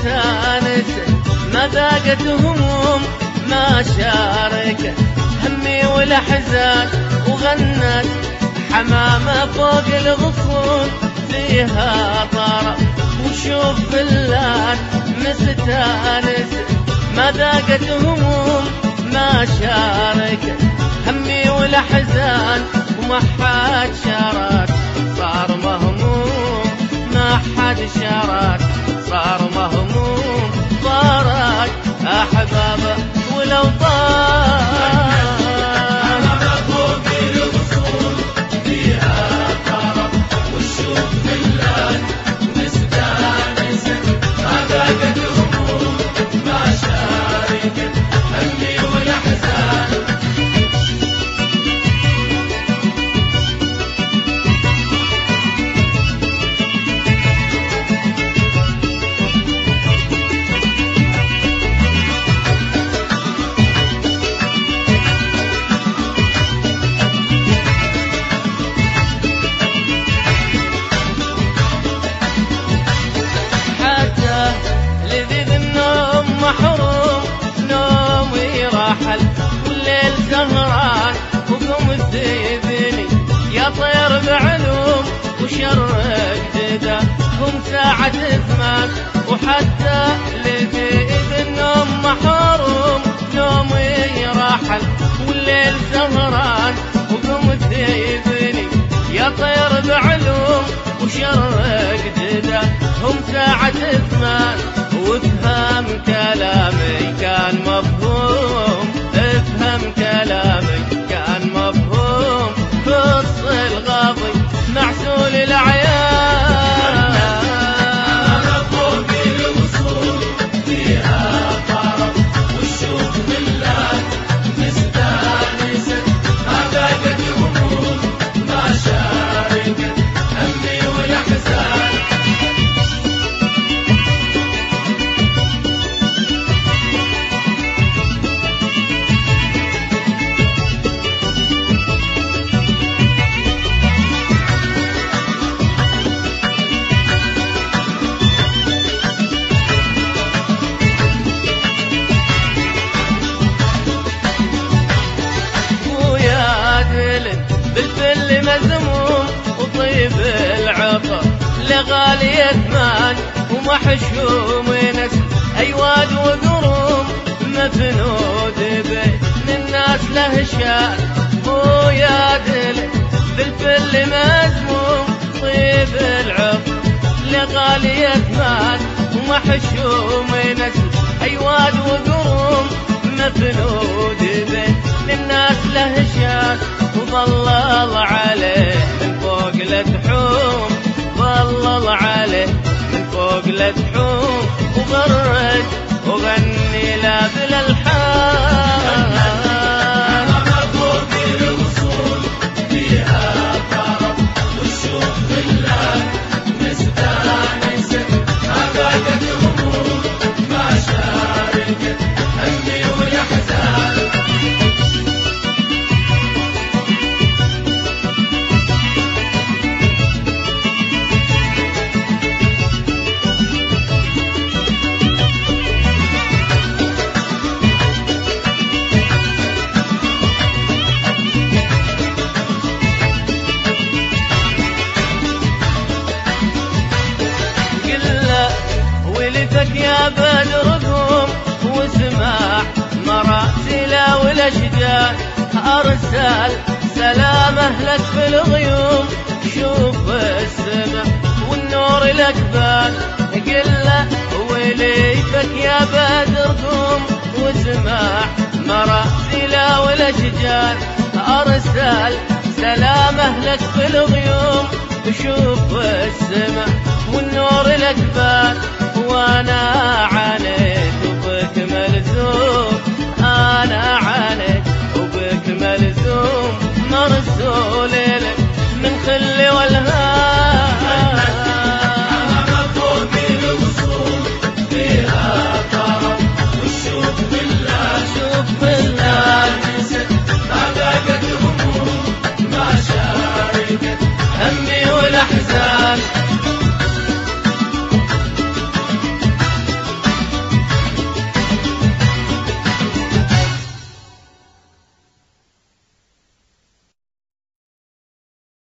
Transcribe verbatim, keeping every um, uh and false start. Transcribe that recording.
مستانسة ما ذاقت هموم ما شاركت همي والأحزان، وغنت حمامة فوق الغصون فيها طرب وشوف فلان مستانسة ما ذاقت هموم ما شاركت همي والأحزان، وما حد شارك صار مهموم ما حد شارك صار مهموم صارت أحبابه ولو طار محروم نومي راحل والليل سهران وقوم تذيبني يا طير بعلوم وشرق ددا هم ساعة ثمان وحتى لذيذ النوم محروم نومي راحل والليل سهران وقوم تذيبني يا طير بعلوم وشرق ددا هم ساعة ثمان وافهم كلامي كان مفهوم افهم كلامي كان مفهوم قص الغاضي معسول العيان أنا فوق الوصول فيها طرب والشوق بالله مستانسة ما ذاقت هموم ما شاركت همي والأحزان. بالفل مذموم وطيب العطر لغالي ثمان ومحشوم نسل ايواد وقروم مفنود بين الناس له شان مو يا دل بالفل مذموم طيب العطر لغالي ثمان ومحشوم نسل ايواد وقروم مفنود بين الناس له شان وظلل عليه من فوق لتحوم ظلل عليه من فوق لتحوم وغرد وغني لا بالالحان. أنا فوق الوصول فيها طرب والشوق بالله مستانسة ما ذاقت هموم ما شاركت همي والأحزان. ولفك يا بدر قوم واسمع مراسيل والاشجار ارسل سلامه لك في الغيوم شوف السماء والنور الاكبر قل له ولفك يا بدر قوم واسمع مراسيل والاشجار ارسل سلامه لك في الغيوم شوف السماء والنور الاكبر وانا عانيت وبك ملزوم انا عانيت وبك ملزوم مرسول لك من خلي والهام. أنا فوق الوصول فيها طرب والشوق بالله شوف بالله ما ذاقت هموم ما شاركت همي والاحزان.